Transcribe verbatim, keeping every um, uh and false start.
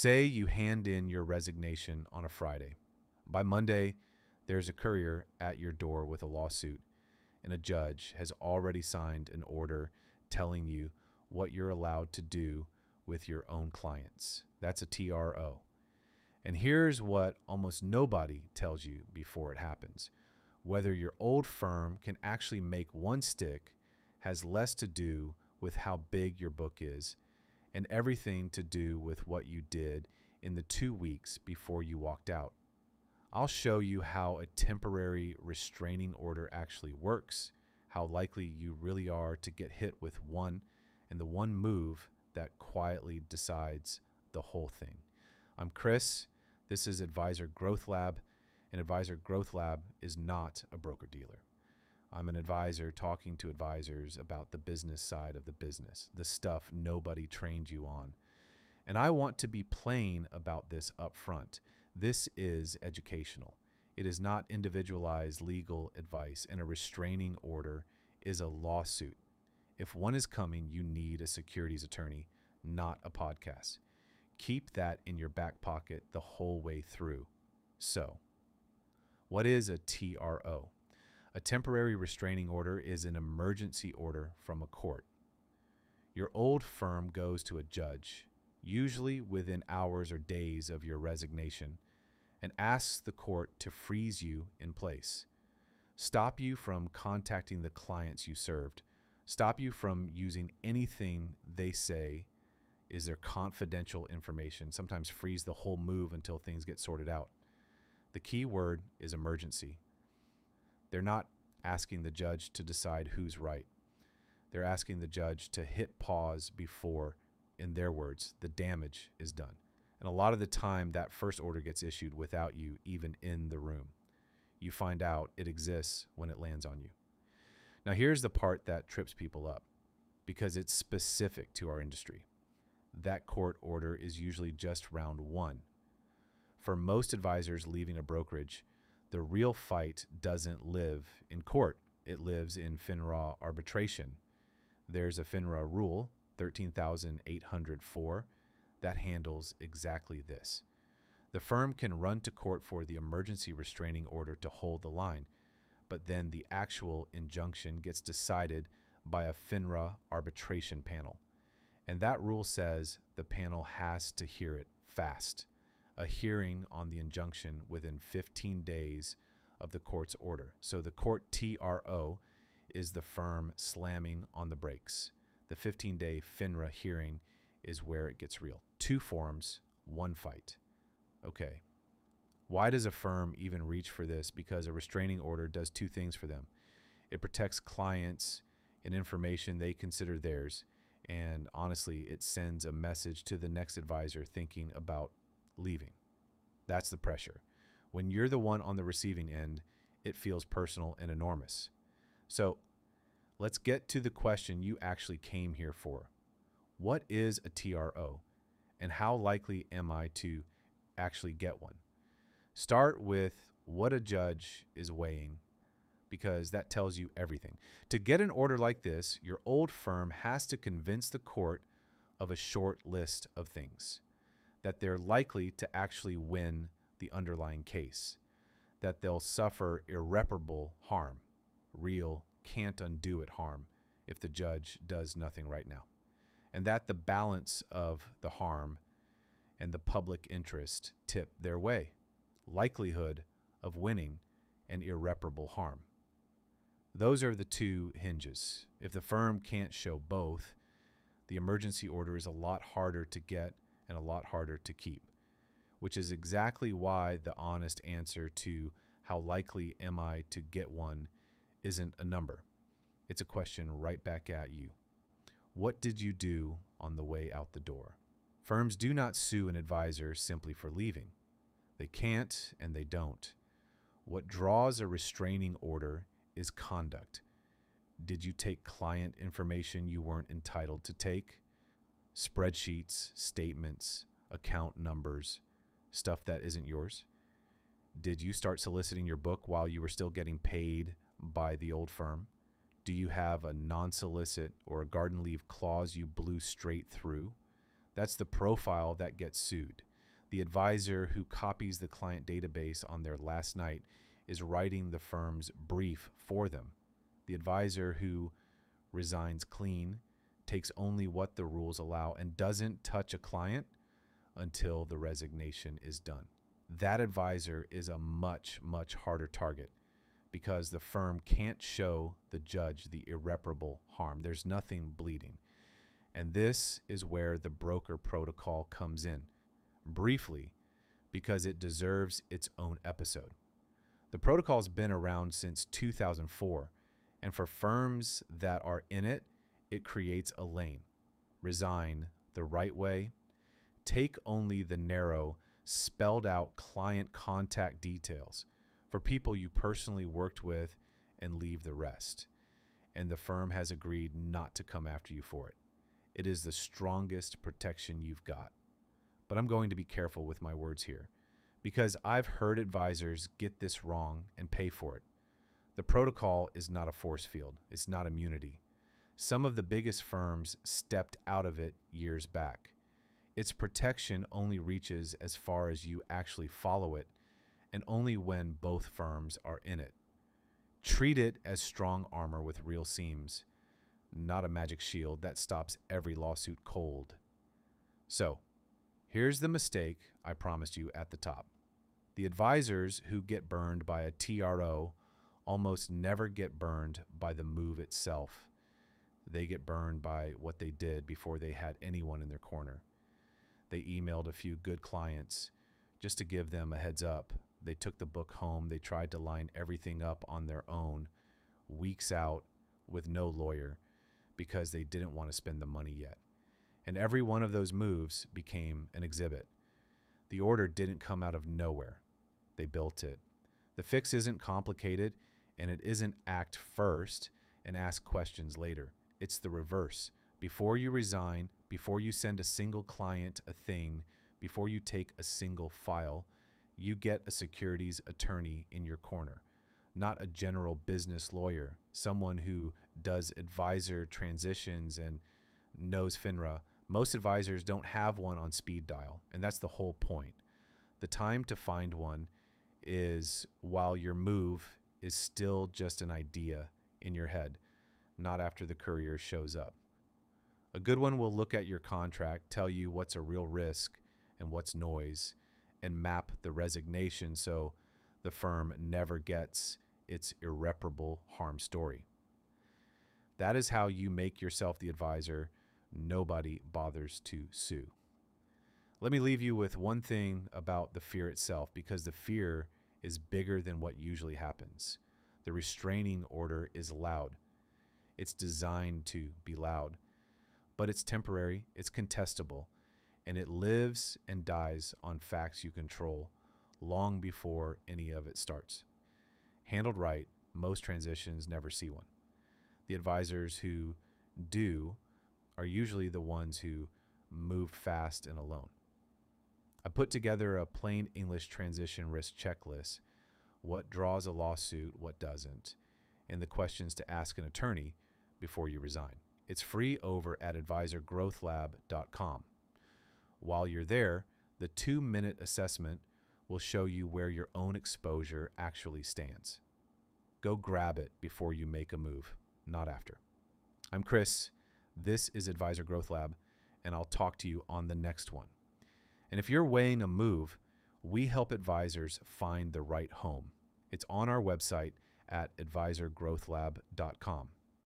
Say you hand in your resignation on a Friday. By Monday, there's a courier at your door with a lawsuit, and a judge has already signed an order telling you what you're allowed to do with your own clients. That's a T R O. And here's what almost nobody tells you before it happens. Whether your old firm can actually make one stick has less to do with how big your book is and everything to do with what you did in the two weeks before you walked out. I'll show you how a temporary restraining order actually works, how likely you really are to get hit with one, and the one move that quietly decides the whole thing. I'm Chris. This is Advisor Growth Lab, and Advisor Growth Lab is not a broker-dealer. I'm an advisor talking to advisors about the business side of the business, the stuff nobody trained you on. And I want to be plain about this up front. This is educational. It is not individualized legal advice, and a restraining order is a lawsuit. If one is coming, you need a securities attorney, not a podcast. Keep that in your back pocket the whole way through. So, what is a T R O? A temporary restraining order is an emergency order from a court. Your old firm goes to a judge, usually within hours or days of your resignation, and asks the court to freeze you in place, stop you from contacting the clients you served, stop you from using anything they say is their confidential information, sometimes freeze the whole move until things get sorted out. The key word is emergency. They're not asking the judge to decide who's right. They're asking the judge to hit pause before, in their words, the damage is done. And a lot of the time, that first order gets issued without you even in the room. You find out it exists when it lands on you. Now, here's the part that trips people up, because it's specific to our industry. That court order is usually just round one. For most advisors leaving a brokerage, the real fight doesn't live in court. It lives in FINRA arbitration. There's a FINRA rule, thirteen thousand eight hundred four, that handles exactly this. The firm can run to court for the emergency restraining order to hold the line, but then the actual injunction gets decided by a FINRA arbitration panel. And that rule says the panel has to hear it fast. A hearing on the injunction within fifteen days of the court's order. So the court T R O is the firm slamming on the brakes. The fifteen-day FINRA hearing is where it gets real. Two forms, one fight. Okay. Why does a firm even reach for this? Because a restraining order does two things for them. It protects clients and information they consider theirs. And honestly, it sends a message to the next advisor thinking about leaving. That's the pressure. When you're the one on the receiving end, it feels personal and enormous. So let's get to the question you actually came here for. What is a T R O, and how likely am I to actually get one? Start with what a judge is weighing, because that tells you everything. To get an order like this, your old firm has to convince the court of a short list of things. That they're likely to actually win the underlying case, that they'll suffer irreparable harm, real, can't undo it harm, if the judge does nothing right now, and that the balance of the harm and the public interest tip their way, likelihood of winning and irreparable harm. Those are the two hinges. If the firm can't show both, the emergency order is a lot harder to get and a lot harder to keep, which is exactly why the honest answer to how likely am I to get one isn't a number. It's a question right back at you. What did you do on the way out the door? Firms do not sue an advisor simply for leaving. They can't and they don't. What draws a restraining order is conduct. Did you take client information you weren't entitled to take? Spreadsheets, statements, account numbers, stuff that isn't yours? Did you start soliciting your book while you were still getting paid by the old firm? Do you have a non-solicit or a garden leave clause you blew straight through? That's the profile that gets sued. The advisor who copies the client database on their last night is writing the firm's brief for them. The advisor who resigns clean, takes only what the rules allow, and doesn't touch a client until the resignation is done. That advisor is a much, much harder target because the firm can't show the judge the irreparable harm. There's nothing bleeding. And this is where the broker protocol comes in, briefly, because it deserves its own episode. The protocol's been around since two thousand four, and for firms that are in it, it creates a lane. Resign the right way. Take only the narrow, spelled out client contact details for people you personally worked with and leave the rest. And the firm has agreed not to come after you for it. It is the strongest protection you've got. But I'm going to be careful with my words here because I've heard advisors get this wrong and pay for it. The protocol is not a force field. It's not immunity. Some of the biggest firms stepped out of it years back. Its protection only reaches as far as you actually follow it, and only when both firms are in it. Treat it as strong armor with real seams, not a magic shield that stops every lawsuit cold. So, here's the mistake I promised you at the top. The advisors who get burned by a T R O almost never get burned by the move itself. They get burned by what they did before they had anyone in their corner. They emailed a few good clients just to give them a heads up. They took the book home. They tried to line everything up on their own, weeks out with no lawyer because they didn't want to spend the money yet. And every one of those moves became an exhibit. The order didn't come out of nowhere. They built it. The fix isn't complicated, and it isn't act first and ask questions later. It's the reverse. Before you resign, before you send a single client a thing, before you take a single file, you get a securities attorney in your corner, not a general business lawyer, someone who does advisor transitions and knows FINRA. Most advisors don't have one on speed dial, and that's the whole point. The time to find one is while your move is still just an idea in your head, not after the courier shows up. A good one will look at your contract, tell you what's a real risk and what's noise, and map the resignation so the firm never gets its irreparable harm story. That is how you make yourself the advisor nobody bothers to sue. Let me leave you with one thing about the fear itself, because the fear is bigger than what usually happens. The restraining order is loud. It's designed to be loud, but it's temporary, it's contestable, and it lives and dies on facts you control long before any of it starts. Handled right, most transitions never see one. The advisors who do are usually the ones who moved fast and alone. I put together a plain English transition risk checklist: what draws a lawsuit, what doesn't, and the questions to ask an attorney before you resign. It's free over at advisor growth lab dot com. While you're there, the two-minute assessment will show you where your own exposure actually stands. Go grab it before you make a move, not after. I'm Chris. This is Advisor Growth Lab, and I'll talk to you on the next one. And if you're weighing a move, we help advisors find the right home. It's on our website at advisor growth lab dot com.